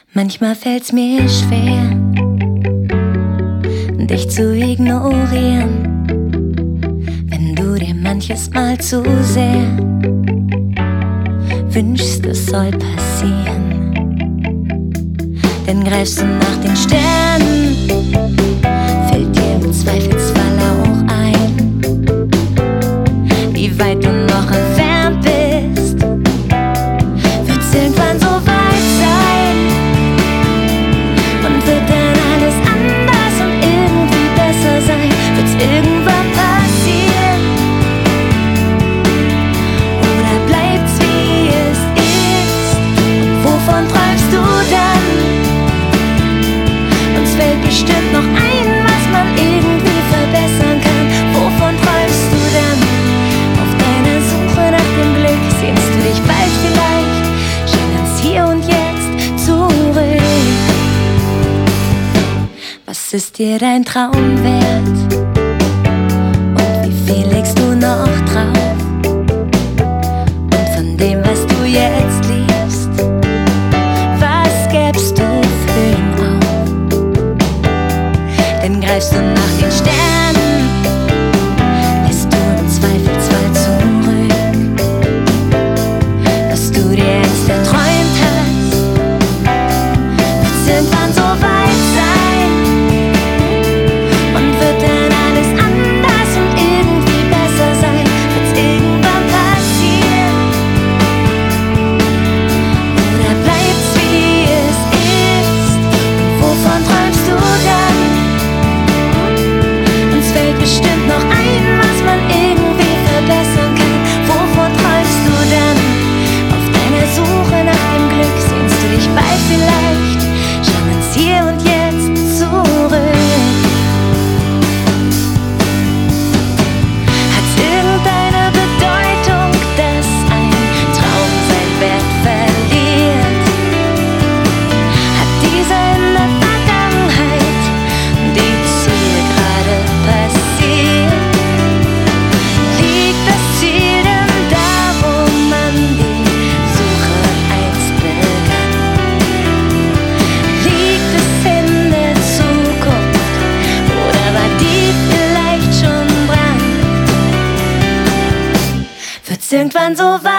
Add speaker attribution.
Speaker 1: Manchmal fällt's mir schwer, dich zu ignorieren, wenn du dir manches Mal zu sehr wünschst, es soll passieren. Denn greifst du nach den Sternen, fällt dir im Zweifelsfall auch ein, wie weit du noch entfernt bist. Wird's irgendwann so weit sein und wird dann alles anders und irgendwie besser sein? Wird's irgendwann passieren oder bleibt's wie es ist? Und wovon träumst du dann? Uns fällt bestimmt noch ein, was man irgendwie verbessern kann. Wovon träumst du dann? Auf deiner Suche nach dem Glück sehnst du dich bald vielleicht schon ins Hier und Jetzt zurück. Was ist dir dein Traum wert? Und wie viel legst du noch drauf? Und von dem, was du jetzt liebst, was gäbst du für ihn auf? Denn greifst du nach den Sternen, lässt du im Zweifelsfall zurück, was du dir einst erträumt hast. Wird's irgendwann so weit sein und wird dann alles anders und irgendwie besser sein? Wird's irgendwann passieren oder bleibt's wie es ist? Und wovon träumst du dann? Uns fällt bestimmt noch ein, was man irgendwie verbessern kann. Wovon träumst du dann? Auf deiner Suche nach dem Glück sehnst du dich bald vielleicht schon ins Hier und Jetzt zurück. Hat's irgendeine Bedeutung, dass ein Traum seinen Wert verliert? Hat dieser in der Vergangenheit die Ziel gerade passiert? Liegt das Ziel denn da, wo man die Suche einst begann? Liegt es in der Zukunft oder war die vielleicht schon dran? Wird's irgendwann so weit